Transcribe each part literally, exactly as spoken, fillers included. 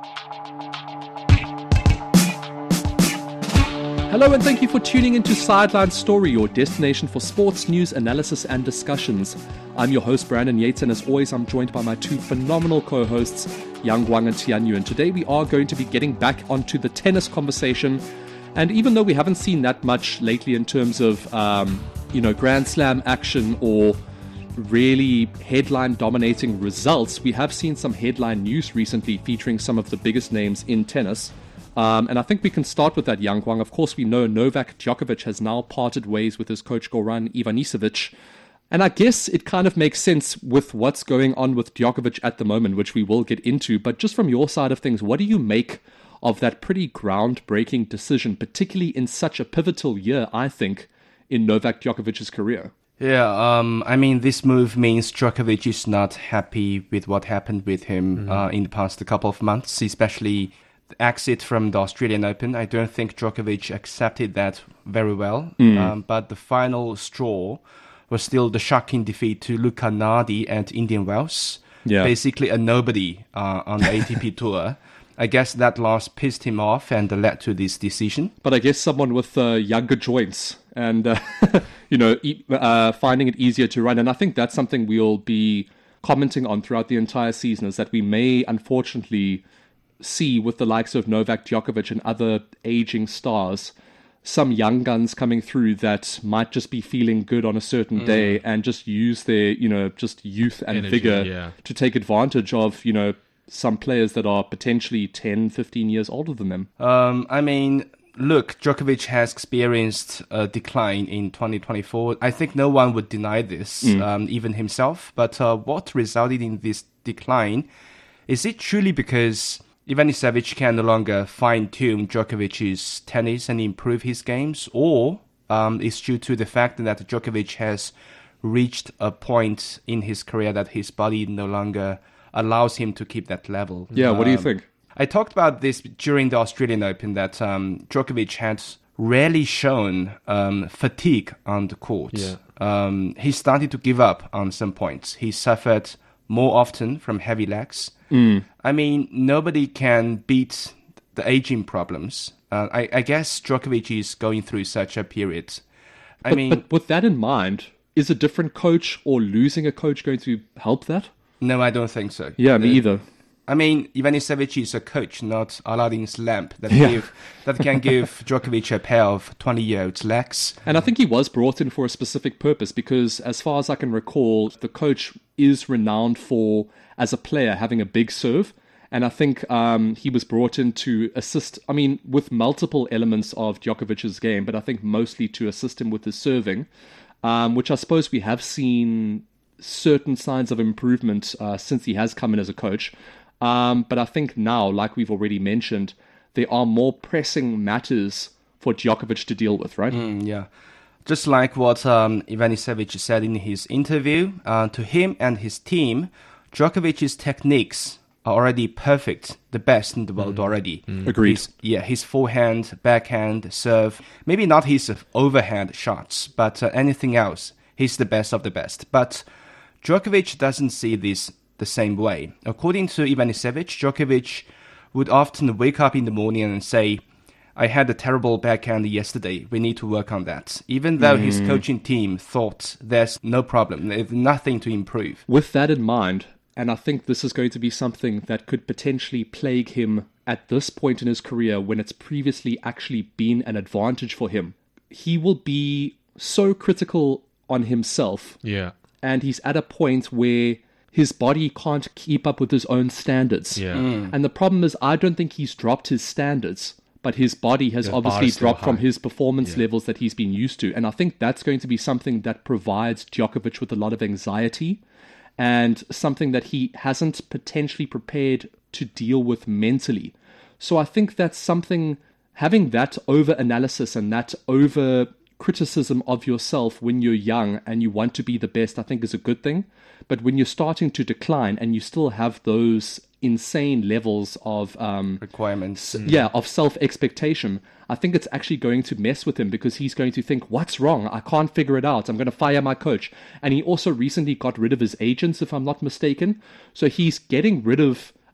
Hello and thank you for tuning into Sideline Story, your destination for sports news, analysis and discussions. I'm your host, Brandon Yates, and as always, I'm joined by my two phenomenal co-hosts, Yang Guang and Tian Yu. And today we are going to be getting back onto the tennis conversation. And even though we haven't seen that much lately in terms of, um, you know, Grand Slam action or really headline-dominating results, we have seen some headline news recently featuring some of the biggest names in tennis. Um, and I think we can start with that, Yang Guang. Of course, we know Novak Djokovic has now parted ways with his coach Goran Ivanisevic. And I guess it kind of makes sense with what's going on with Djokovic at the moment, which we will get into. But just from your side of things, what do you make of that pretty groundbreaking decision, particularly in such a pivotal year, I think, in Novak Djokovic's career? Yeah, um, I mean, this move means Djokovic is not happy with what happened with him mm-hmm. uh, in the past couple of months, especially the exit from the Australian Open. I don't think Djokovic accepted that very well. Mm. Um, but the final straw was still the shocking defeat to Luca Nardi and Indian Wells. Yeah. Basically a nobody uh, on the A T P Tour. I guess that loss pissed him off and led to this decision. But I guess someone with uh, younger joints and, uh, you know, e- uh, finding it easier to run. And I think that's something we'll be commenting on throughout the entire season, is that we may, unfortunately, see with the likes of Novak Djokovic and other aging stars, some young guns coming through that might just be feeling good on a certain mm. day and just use their, you know, just youth and Energy, vigor yeah. to take advantage of, you know, some players that are potentially ten, fifteen years older than them. Um, I mean, look, Djokovic has experienced a decline in twenty twenty-four. I think no one would deny this, mm. um, even himself. But uh, what resulted in this decline? Is it truly because Ivanisevic can no longer fine-tune Djokovic's tennis and improve his games, or um, it's due to the fact that Djokovic has reached a point in his career that his body no longer allows him to keep that level? Yeah, what um, do you think? I talked about this during the Australian Open, that um, Djokovic had rarely shown um, fatigue on the court. Yeah. Um, he started to give up on some points. He suffered more often from heavy legs. Mm. I mean, nobody can beat the aging problems. Uh, I, I guess Djokovic is going through such a period. I but, mean, but with that in mind, is a different coach or losing a coach going to help that? No, I don't think so. Yeah, me uh, either. I mean, Ivanisevic is a coach, not Aladdin's lamp that yeah. give that can give Djokovic a pair of twenty-year-old legs. And I think he was brought in for a specific purpose because, as far as I can recall, the coach is renowned for, as a player, having a big serve. And I think um, he was brought in to assist, I mean, with multiple elements of Djokovic's game, but I think mostly to assist him with his serving, um, which I suppose we have seen certain signs of improvement uh, since he has come in as a coach. Um, but I think now, like we've already mentioned, there are more pressing matters for Djokovic to deal with, right? Mm, yeah. Just like what um, Ivanisevic said in his interview, uh, to him and his team, Djokovic's techniques are already perfect, the best in the world mm. already. Mm. Agreed. His, yeah, his forehand, backhand, serve, maybe not his overhand shots, but uh, anything else, he's the best of the best. But Djokovic doesn't see this the same way. According to Ivanisevic, Djokovic would often wake up in the morning and say, I had a terrible backhand yesterday. We need to work on that. Even though mm. his coaching team thought there's no problem, there's nothing to improve. With that in mind, and I think this is going to be something that could potentially plague him at this point in his career when it's previously actually been an advantage for him. He will be so critical on himself. Yeah. And he's at a point where his body can't keep up with his own standards. Yeah. Mm. And the problem is, I don't think he's dropped his standards, but his body has the obviously dropped from his performance yeah. levels that he's been used to. And I think that's going to be something that provides Djokovic with a lot of anxiety and something that he hasn't potentially prepared to deal with mentally. So I think that's something, having that over-analysis and that over criticism of yourself when you're young and you want to be the best, I think is a good thing. But when you're starting to decline and you still have those insane levels of um, requirements, mm. yeah, of self-expectation, I think it's actually going to mess with him because he's going to think, what's wrong? I can't figure it out. I'm going to fire my coach. And he also recently got rid of his agents, if I'm not mistaken. So he's getting rid of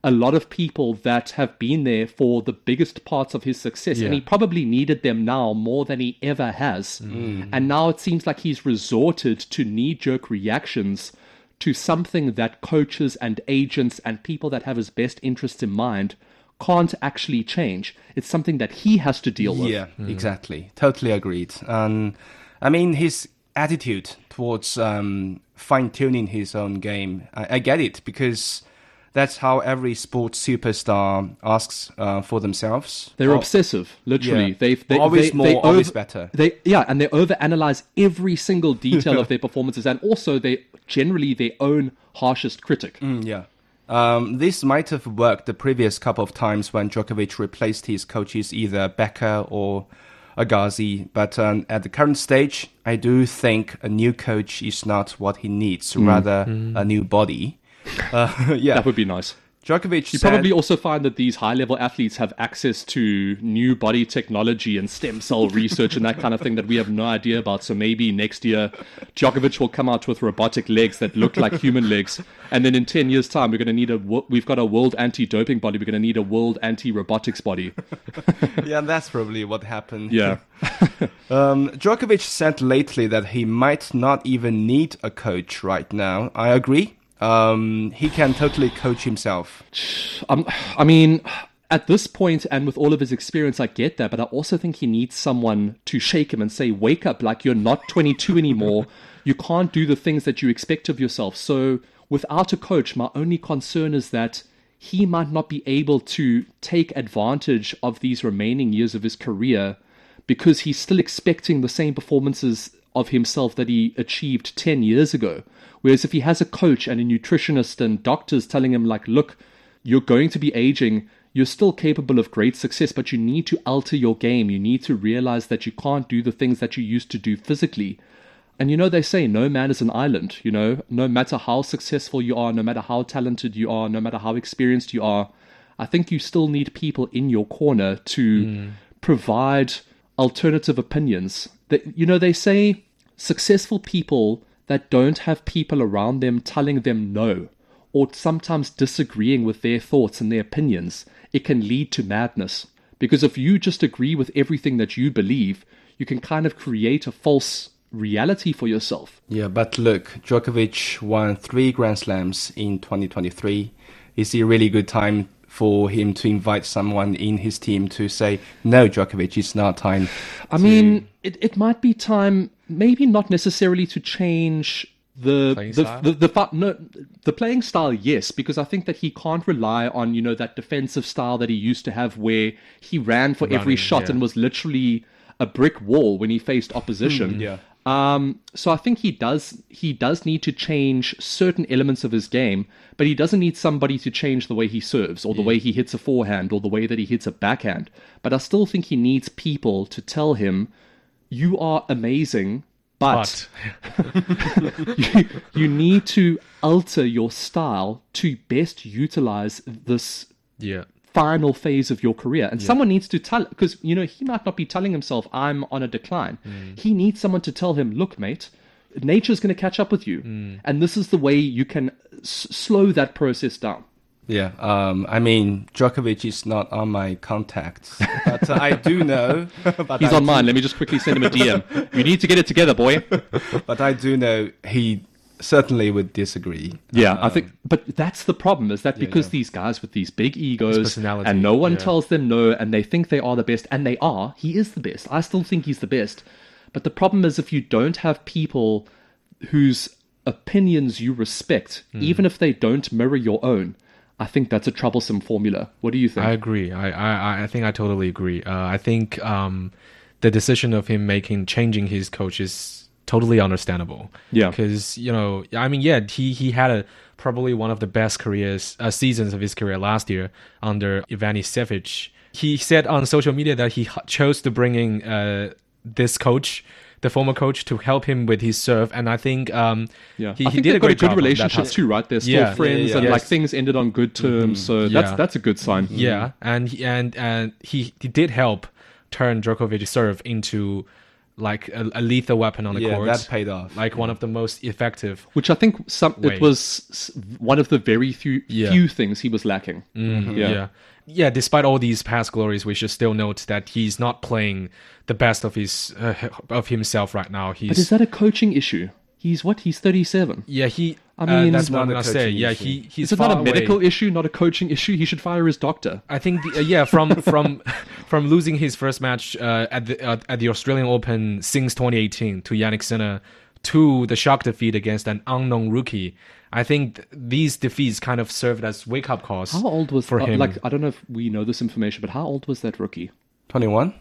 a lot of people that have been there for the biggest parts of his success. Yeah. And he probably needed them now more than he ever has. Mm. And now it seems like he's resorted to knee-jerk reactions to something that coaches and agents and people that have his best interests in mind can't actually change. It's something that he has to deal with. Yeah, mm. exactly. Totally agreed. Um, I mean, his attitude towards um, fine-tuning his own game, I, I get it, because that's how every sports superstar asks uh, for themselves. They're or, obsessive, literally. Yeah. They've, they, always they, more, they always over, better. They Yeah, and they overanalyze every single detail of their performances, and also they generally their own harshest critic. Mm, yeah. Um, this might have worked the previous couple of times when Djokovic replaced his coaches, either Becker or Agassi, but um, at the current stage, I do think a new coach is not what he needs, mm. rather mm. a new body. Uh, yeah, that would be nice. Djokovic You said, probably also find that these high-level athletes have access to new body technology and stem cell research and that kind of thing that we have no idea about. So maybe next year, Djokovic will come out with robotic legs that look like human legs, and then in ten years' time, we're going to need a we've got a world anti-doping body. We're going to need a world anti-robotics body. Yeah, that's probably what happened. Yeah. um, Djokovic said lately that he might not even need a coach right now. I agree. Um, he can totally coach himself. Um, I mean, at this point and with all of his experience, I get that, but I also think he needs someone to shake him and say, wake up, like you're not twenty-two anymore. You can't do the things that you expect of yourself. So without a coach, my only concern is that he might not be able to take advantage of these remaining years of his career because he's still expecting the same performances of himself that he achieved ten years ago. Whereas if he has a coach and a nutritionist and doctors telling him, like, look, you're going to be aging, you're still capable of great success, but you need to alter your game. You need to realize that you can't do the things that you used to do physically. And, you know, they say no man is an island, you know, no matter how successful you are, no matter how talented you are, no matter how experienced you are, I think you still need people in your corner to mm. provide alternative opinions. That, you know, they say successful people that don't have people around them telling them no, or sometimes disagreeing with their thoughts and their opinions, it can lead to madness. Because if you just agree with everything that you believe, you can kind of create a false reality for yourself. Yeah, but look, Djokovic won three Grand Slams in twenty twenty-three. Is it a really good time for him to invite someone in his team to say, no, Djokovic, it's not time? I to... mean, it, it might be time, maybe not necessarily to change the the, the, the, the, no, the playing style, yes, because I think that he can't rely on, you know, that defensive style that he used to have where he ran for Running, every shot yeah. and was literally a brick wall when he faced opposition. Mm, yeah. Um, so I think he does he does need to change certain elements of his game, but he doesn't need somebody to change the way he serves or the yeah. way he hits a forehand or the way that he hits a backhand. But I still think he needs people to tell him, you are amazing, but, but. you, you need to alter your style to best utilize this yeah. final phase of your career. And yeah. someone needs to tell, because, you know, he might not be telling himself, I'm on a decline. Mm. He needs someone to tell him, look, mate, nature's going to catch up with you. Mm. And this is the way you can s- slow that process down. Yeah, um, I mean, Djokovic is not on my contacts, but uh, I do know. But He's I on do... mine. Let me just quickly send him a D M. You need to get it together, boy. But I do know he certainly would disagree. Yeah, um, I think, but that's the problem, is that yeah, because yeah. these guys with these big egos and no one yeah. tells them no and they think they are the best, and they are, he is the best. I still think he's the best. But the problem is if you don't have people whose opinions you respect, mm. even if they don't mirror your own, I think that's a troublesome formula. What do you think? I agree. I I, I think I totally agree. Uh, I think um, the decision of him making changing his coach is totally understandable. Yeah. Because, you know, I mean, yeah, he, he had a, probably one of the best careers uh, seasons of his career last year under Ivanisevic. He said on social media that he chose to bring in uh, this coach, the former coach, to help him with his serve, and I think um, yeah, he, I he think did a got great a good job relationship too, right? They're still yeah, friends, yeah, yeah, and yes. like things ended on good terms, mm-hmm. so that's yeah. that's a good sign. Yeah, and and and he, he did help turn Djokovic's serve into like a, a lethal weapon on the Yeah, court. that paid off. Like one of the most effective. Which I think some Way. it was s- one of the very few Yeah. few things he was lacking. Mhm, Yeah. yeah. Yeah, despite all these past glories, we should still note that he's not playing the best of his uh, of himself right now. He's But is that a coaching issue? He's what? He's thirty-seven. yeah, he. I uh, mean- that's It's what not I'm a gonna say. coaching Yeah, issue. he he's Is it not far a away. medical issue, not a coaching issue? He should fire his doctor. I think the, uh, yeah, from from from losing his first match uh, at the uh, at the Australian Open since twenty eighteen to Yannick Sinner, to the shock defeat against an unknown rookie. I think th- these defeats kind of served as wake up calls. How old was for uh, him? Like I don't know if we know this information, but how old was that rookie? twenty-one?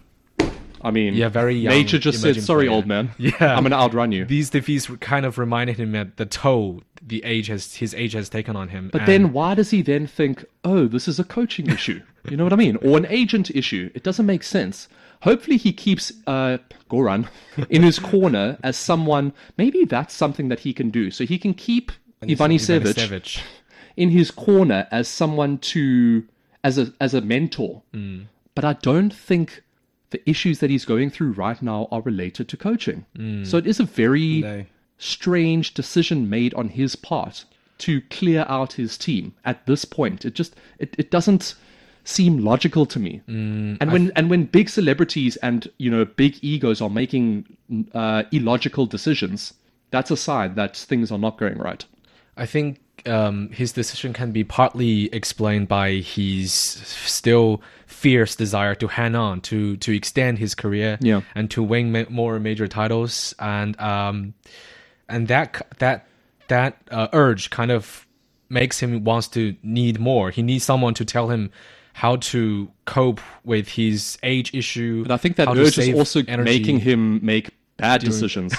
I mean, Yeah, very young Nature just said, emerging "Sorry, player." old man. Yeah. I'm gonna outrun you." These defeats kind of reminded him that the toll the age has his age has taken on him. But And then why does he then think, oh, this is a coaching issue? You know what I mean? Or an agent issue? It doesn't make sense. Hopefully he keeps uh, Goran in his corner as someone, maybe that's something that he can do. So he can keep Ivani Sevic Ivanisevic. in his corner as someone to, as a, as a mentor. Mm. But I don't think the issues that he's going through right now are related to coaching. Mm. So it is a very No. strange decision made on his part to clear out his team at this point. It just it, it doesn't seem logical to me. Mm, and when and when big celebrities and you know big egos are making uh, illogical decisions, that's a sign that things are not going right. I think um, his decision can be partly explained by his still fierce desire to hang on, to to extend his career, Yeah. and to win ma- more major titles, and um, and that that that uh, urge kind of makes him wants to need more. He needs someone to tell him how to cope with his age issue. But I think that how to urge is save also energy. making him make bad decisions.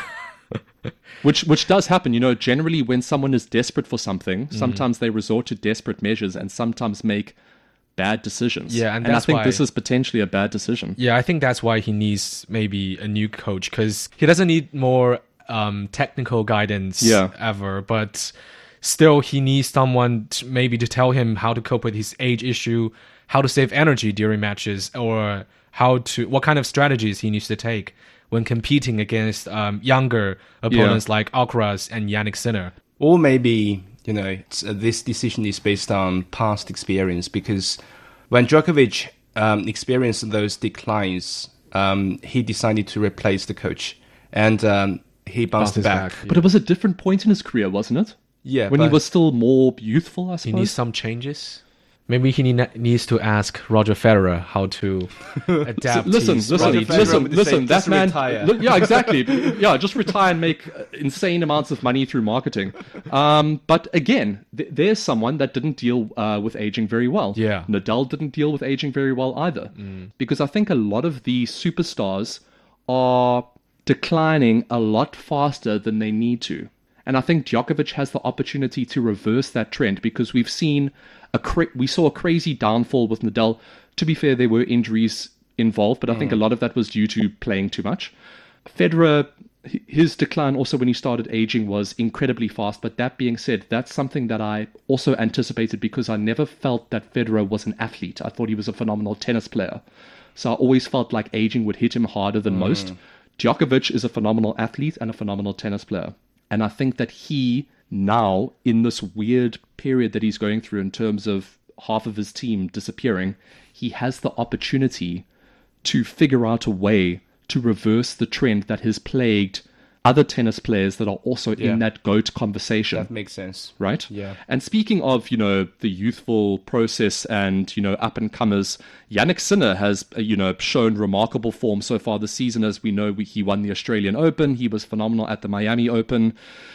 Which which does happen, you know. Generally, when someone is desperate for something, Mm-hmm. sometimes they resort to desperate measures and sometimes make bad decisions. Yeah, and I that's think why- this is potentially a bad decision. Yeah, I think that's why he needs maybe a new coach, because he doesn't need more um, technical guidance Yeah. ever, but still he needs someone to, maybe to tell him how to cope with his age issue, how to save energy during matches, or how to what kind of strategies he needs to take when competing against um, younger opponents like Alcaraz and Yannick Sinner. Or maybe, you know, it's, uh, this decision is based on past experience, because when Djokovic um, experienced those declines, um, he decided to replace the coach, and um, he bounced his back. back. But it was a different point in his career, wasn't it? Yeah, When he but- was still more youthful, I He suppose. needs some changes. Maybe he need, needs to ask Roger Federer how to adapt. listen, his listen, body Federer to- listen, would say, listen. That just man, retire. li- yeah, exactly. Yeah, just retire and make uh, insane amounts of money through marketing. Um, but again, th- there's someone that didn't deal uh, with aging very well. Yeah. Nadal didn't deal with aging very well either, because I think a lot of the superstars are declining a lot faster than they need to. And I think Djokovic has the opportunity to reverse that trend, because we've seen a cra- we saw a crazy downfall with Nadal. To be fair, there were injuries involved, but I think a lot of that was due to playing too much. Federer, h- his decline also when he started aging was incredibly fast. But that being said, that's something that I also anticipated, because I never felt that Federer was an athlete. I thought he was a phenomenal tennis player. So I always felt like aging would hit him harder than most. Djokovic is a phenomenal athlete and a phenomenal tennis player. And I think that he now, in this weird period that he's going through in terms of half of his team disappearing, he has the opportunity to figure out a way to reverse the trend that has plagued other tennis players that are also Yeah. in that GOAT conversation. That makes sense. Right? Yeah. And speaking of, you know, the youthful process and, you know, up and comers, Yannick Sinner has, uh, you know, shown remarkable form so far this season. As we know, we, he won the Australian Open. He was phenomenal at the Miami Open.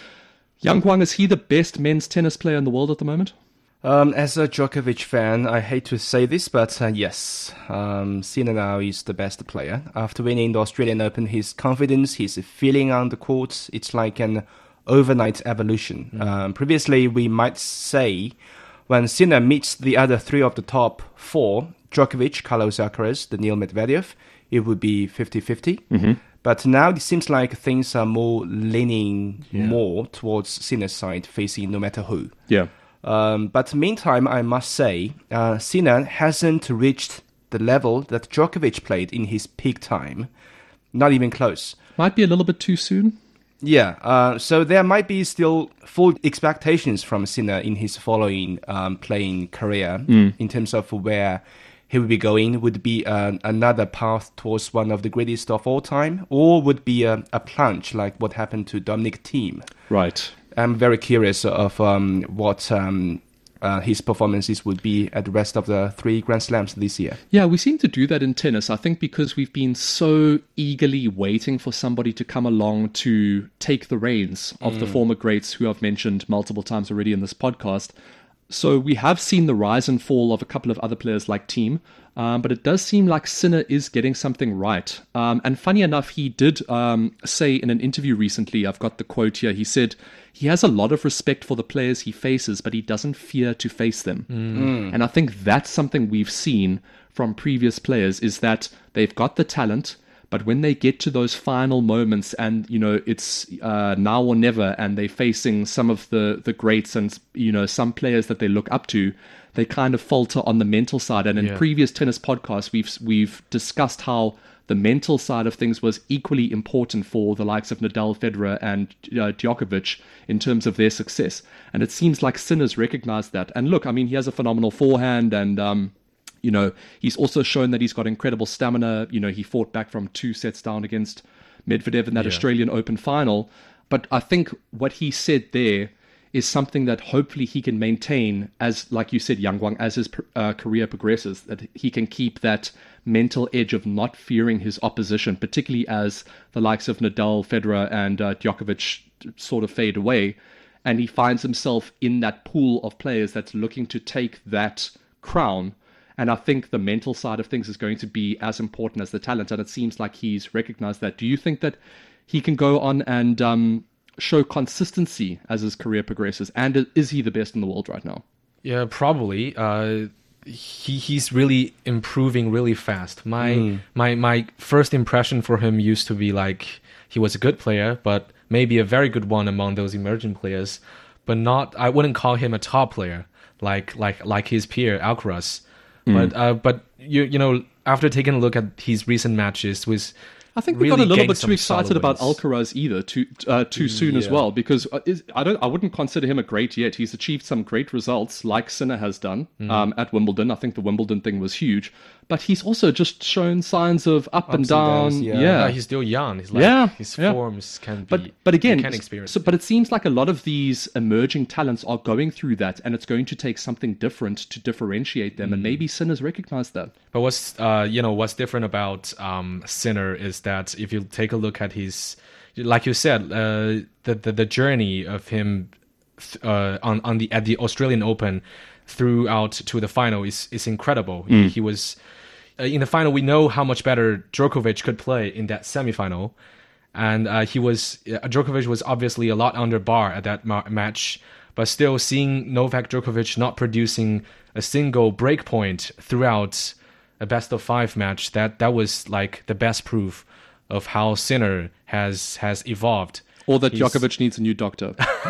Yang Guang, is he the best men's tennis player in the world at the moment? Um, as a Djokovic fan, I hate to say this, but uh, yes, um, Sinner now is the best player. After winning the Australian Open, his confidence, his feeling on the court, it's like an overnight evolution. Mm. Um, previously, we might say when Sinner meets the other three of the top four, Djokovic, Carlos Alcaraz, Daniil Medvedev, it would be fifty-fifty. Mm-hmm. But now it seems like things are more leaning more towards Sinner's side, facing no matter who. Yeah. Um, but meantime, I must say, uh, Sinner hasn't reached the level that Djokovic played in his peak time. not even close. Might be a little bit too soon. Yeah, uh, so there might be still full expectations from Sinner in his following um, playing career mm. in terms of where he would be going. Would be uh, another path towards one of the greatest of all time, or would be a, a plunge like what happened to Dominic Thiem. Right. I'm very curious of um, what um, uh, his performances would be at the rest of the three Grand Slams this year. Yeah, we seem to do that in tennis. I think because we've been so eagerly waiting for somebody to come along to take the reins of mm. the former greats who I've mentioned multiple times already in this podcast. So we have seen the rise and fall of a couple of other players like Thiem, um, but it does seem like Sinner is getting something right. Um, and funny enough, he did um, say in an interview recently, I've got the quote here, he said he has a lot of respect for the players he faces, but he doesn't fear to face them. Mm. And I think that's something we've seen from previous players, is that they've got the talent, but when they get to those final moments and, you know, it's uh, now or never, and they're facing some of the, the greats and, you know, some players that they look up to, they kind of falter on the mental side. And in Yeah. previous tennis podcasts, we've we've discussed how the mental side of things was equally important for the likes of Nadal, Federer, and uh, Djokovic in terms of their success. And it seems like Sinner's recognized that. And look, I mean, he has a phenomenal forehand, and um, you know, he's also shown that he's got incredible stamina. You know, he fought back from two sets down against Medvedev in that Yeah. Australian Open final. But I think what he said there is something that hopefully he can maintain as, like you said, Yang Guang, as his uh, career progresses, that he can keep that mental edge of not fearing his opposition, particularly as the likes of Nadal, Federer, and uh, Djokovic sort of fade away. And he finds himself in that pool of players that's looking to take that crown. And I think the mental side of things is going to be as important as the talent. And it seems like he's recognized that. Do you think that he can go on and um, show consistency as his career progresses? And is he the best in the world right now? Yeah, probably. Uh, he he's really improving really fast. My mm. my my first impression for him used to be like he was a good player, but maybe a very good one among those emerging players, but not. I wouldn't call him a top player like like like his peer Alcaraz. Mm. But uh, but you you know, after taking a look at his recent matches with. I think we really got a little gained bit some too excited about solid Alcaraz either too uh, too soon as Yeah. well, because uh, is, I don't I wouldn't consider him a great yet. He's achieved some great results, like Sinner has done Mm. um, at Wimbledon. I think the Wimbledon thing was huge, but he's also just shown signs of up Ups and and down. downs, yeah. Yeah, he's still young. He's like, Yeah, his yeah. forms can be. But but again, you can experience. so, but it seems like a lot of these emerging talents are going through that, and it's going to take something different to differentiate them. And maybe Sinner's recognized that. But what's uh you know what's different about um Sinner is that if you take a look at his, like you said, uh the the, the journey of him uh on on the at the Australian Open throughout to the final is is incredible. Mm. He, he was uh, in the final. We know how much better Djokovic could play in that semifinal, and uh, he was uh, Djokovic was obviously a lot under bar at that ma- match. But still, seeing Novak Djokovic not producing a single break point throughout a best of five match, that that was like the best proof of how Sinner has has evolved. Or that He's- Djokovic needs a new doctor.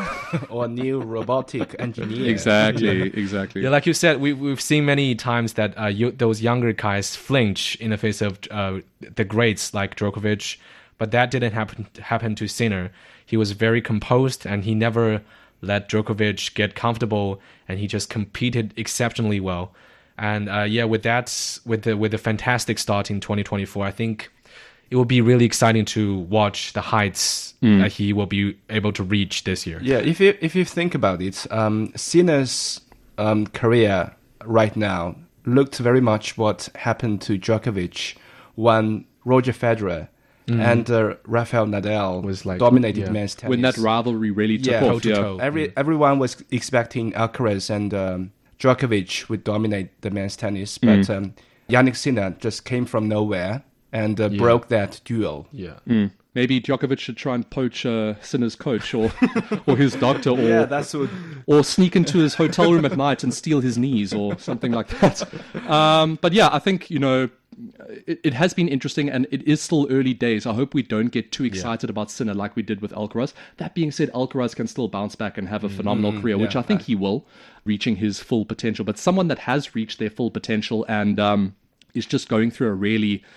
Or new robotic engineer. Exactly, exactly. Yeah, like you said, we we've seen many times that uh, you, those younger guys flinch in the face of uh, the greats like Djokovic, but that didn't happen happen to Sinner. He was very composed, and he never let Djokovic get comfortable, and he just competed exceptionally well. And uh, yeah, with that, with the with the fantastic start in twenty twenty-four, I think it will be really exciting to watch the heights that he will be able to reach this year. Yeah, if you if you think about it, um, Sinner's um, career right now looked very much what happened to Djokovic when Roger Federer and uh, Rafael Nadal Was like- dominated yeah. men's tennis. When that rivalry really took Yeah. off. Yeah. Toe-to-toe. Every everyone was expecting Alcaraz and um, Djokovic would dominate the men's tennis, but um, Yannick Sinner just came from nowhere and uh, broke that duel. Yeah. Mm. Maybe Djokovic should try and poach uh, Sinner's coach or or his doctor, or Yeah, that's what. or sneak into his hotel room at night and steal his knees or something like that. Um, but yeah, I think, you know, it, it has been interesting, and it is still early days. I hope we don't get too excited about Sinner like we did with Alcaraz. That being said, Alcaraz can still bounce back and have a phenomenal career, which yeah, I think he will, reaching his full potential. But someone that has reached their full potential and um, is just going through a really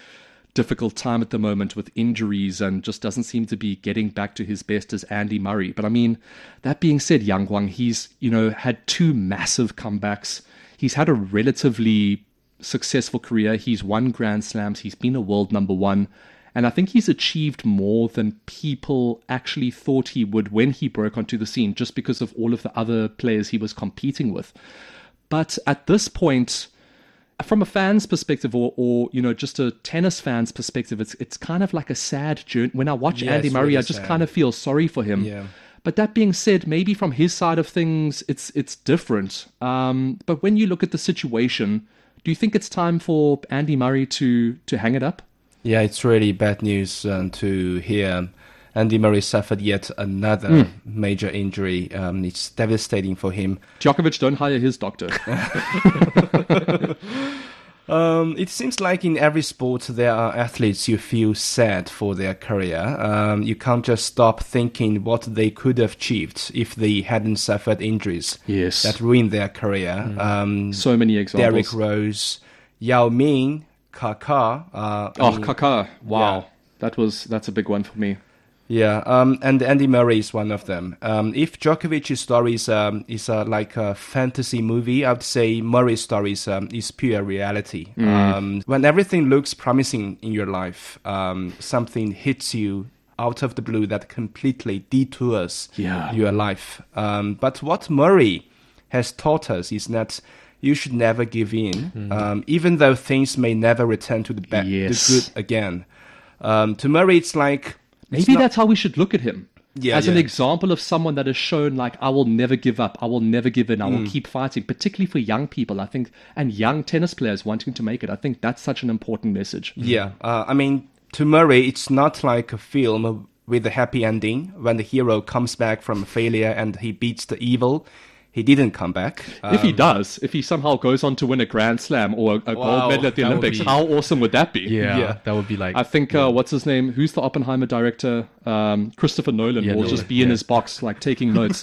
difficult time at the moment with injuries and just doesn't seem to be getting back to his best as Andy Murray. But I mean, that being said, Yang Guang, he's, you know, had two massive comebacks. He's had a relatively successful career. He's won Grand Slams. He's been a world number one. And I think he's achieved more than people actually thought he would when he broke onto the scene, just because of all of the other players he was competing with. But at this point, from a fan's perspective, or, or you know, just a tennis fan's perspective, it's it's kind of like a sad journey. When I watch Yeah, Andy it's Murray, really I just sad. kind of feel sorry for him. Yeah. But that being said, maybe from his side of things, it's it's different. Um, but when you look at the situation, do you think it's time for Andy Murray to to hang it up? Yeah, it's really bad news um, to hear Andy Murray suffered yet another major injury. Um, it's devastating for him. Djokovic, don't hire his doctor. Um, it seems like in every sport there are athletes you feel sad for their career. Um, you can't just stop thinking what they could have achieved if they hadn't suffered injuries Yes. that ruined their career. Um, So many examples. Derrick Rose, Yao Ming, Kaká. Uh, I Oh, mean, Kaká. Wow. Yeah. That was that's a big one for me. Yeah, um, and Andy Murray is one of them. Um, if Djokovic's story is, um, is uh, like a fantasy movie, I would say Murray's story is, um, is pure reality. Um, when everything looks promising in your life, um, something hits you out of the blue that completely detours Yeah. your life. Um, but what Murray has taught us is that you should never give in, um, even though things may never return to the, ba- Yes. the good again. Um, to Murray, it's like... it's Maybe not- that's how we should look at him. Yeah, As an yeah. example of someone that has shown, like, I will never give up. I will never give in. I will keep fighting, particularly for young people, I think, and young tennis players wanting to make it. I think that's such an important message. Yeah, uh, I mean, to Murray, it's not like a film with a happy ending when the hero comes back from failure and he beats the evil. He didn't come back. If he Um, does, if he somehow goes on to win a Grand Slam or a, a Wow, gold medal at the that would Olympics, be- how awesome would that be? Yeah, Yeah. that would be like. I think, uh, what's his name? Who's the Oppenheimer director? Um, Christopher Nolan Yeah, will Nolan, just be in yeah. his box, like, taking notes.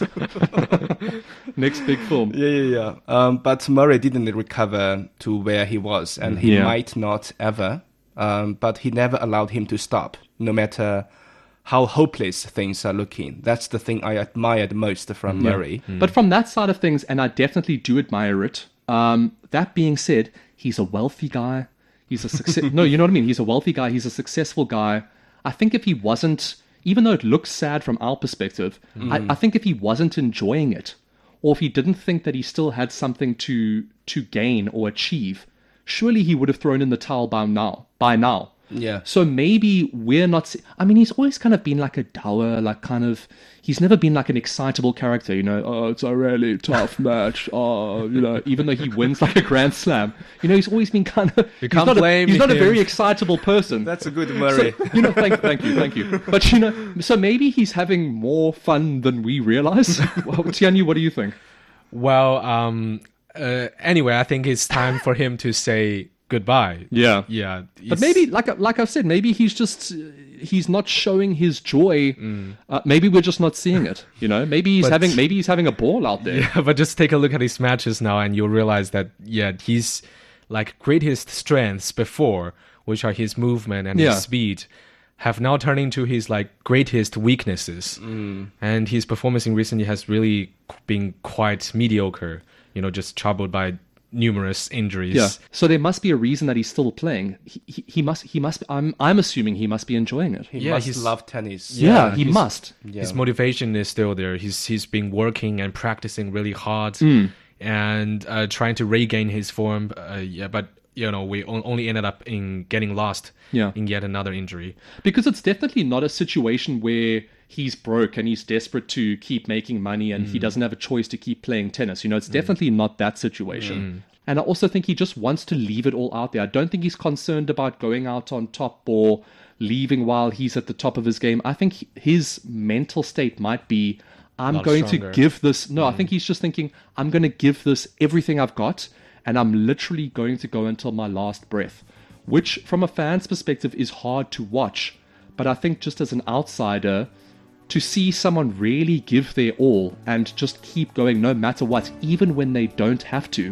Next big film. Yeah, yeah, yeah. Um, but Murray didn't recover to where he was, and he Yeah. might not ever. Um, but he never allowed him to stop, no matter how hopeless things are looking. That's the thing I admired most from Murray. But from that side of things, and I definitely do admire it. Um, that being said, he's a wealthy guy. He's a success. No, you know what I mean. He's a wealthy guy. He's a successful guy. I think if he wasn't, even though it looks sad from our perspective, I, I think if he wasn't enjoying it, or if he didn't think that he still had something to to gain or achieve, surely he would have thrown in the towel by now. By now. Yeah. So maybe we're not. se- I mean, he's always kind of been like a dour, like kind of. He's never been like an excitable character, you know. Oh, it's a really tough match. Oh, you know, even though he wins like a Grand Slam, you know, he's always been kind of. You he's can't not a, blame He's not a him. very excitable person. That's a good Murray. So, you know, thank, thank you, thank you. But you know, so maybe he's having more fun than we realize. Well, Tianyu, what do you think? Well, um, uh, anyway, I think it's time for him to say goodbye. Yeah. Yeah. But it's- maybe, like like I've said, maybe he's just uh, he's not showing his joy. Uh, maybe we're just not seeing it. You know, maybe he's But- having maybe he's having a ball out there. Yeah, but just take a look at his matches now, and you'll realize that yeah, his like greatest strengths before, which are his movement and Yeah. his speed, have now turned into his like greatest weaknesses. And his performance in recent years has really been quite mediocre. You know, just troubled by numerous injuries. Yeah. So there must be a reason that he's still playing. He, he, he must. He must. I'm. I'm assuming he must be enjoying it. He Yeah, must he's- love tennis. Yeah, he he's- must. Yeah. His motivation is still there. He's he's been working and practicing really hard Hmm. and uh, trying to regain his form. Uh, yeah, but you know we on- only ended up in getting lost. Yeah. In yet another injury. Because it's definitely not a situation where he's broke and he's desperate to keep making money and he doesn't have a choice to keep playing tennis. You know, it's definitely not that situation. And I also think he just wants to leave it all out there. I don't think he's concerned about going out on top or leaving while he's at the top of his game. I think he- his mental state might be, I'm lot going stronger. to give this. No, I think he's just thinking, I'm going to give this everything I've got and I'm literally going to go until my last breath. Which, from a fan's perspective, is hard to watch. But I think just as an outsider, to see someone really give their all and just keep going no matter what, even when they don't have to,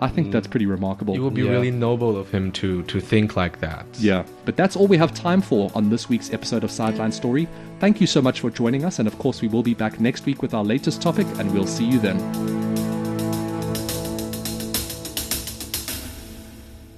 I think that's pretty remarkable. It would be Yeah. really noble of him to to think like that. Yeah, but that's all we have time for on this week's episode of Sideline Story. Thank you so much for joining us, and of course we will be back next week with our latest topic, and we'll see you then.